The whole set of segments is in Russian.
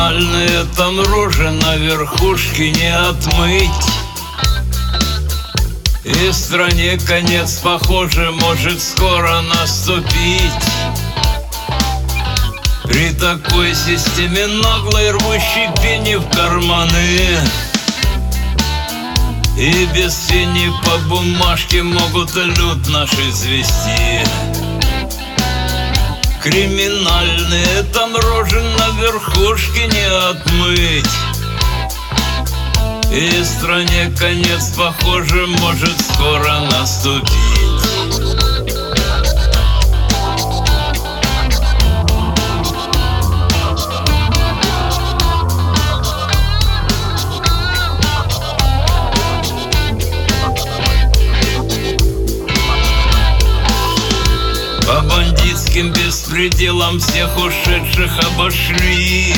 Криминальные там рожи на верхушке не отмыть. И стране конец, похоже, может скоро наступить. При такой системе наглой, рвущей пени в карманы, и без фени по бумажке могут люд наш извести. Криминальные там рожи на верхушке не отмыть. И стране конец, похоже, может скоро наступить. По бандитским беспределам всех ушедших обошли.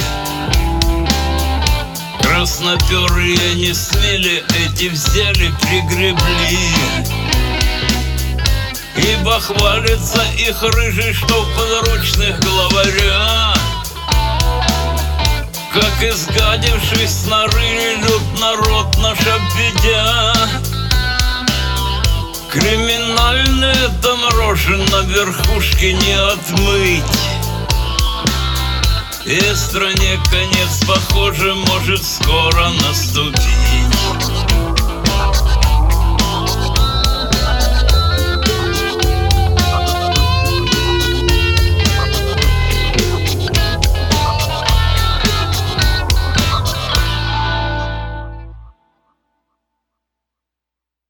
Красноперые не смели, эти взяли, пригребли. Ибо хвалится их рыжий, что в подручных главаря, как изгадившись снарыли, люд народ наш обведя. Криминальные там рожи на верхушке не отмыть. И стране конец, похоже, может скоро наступить.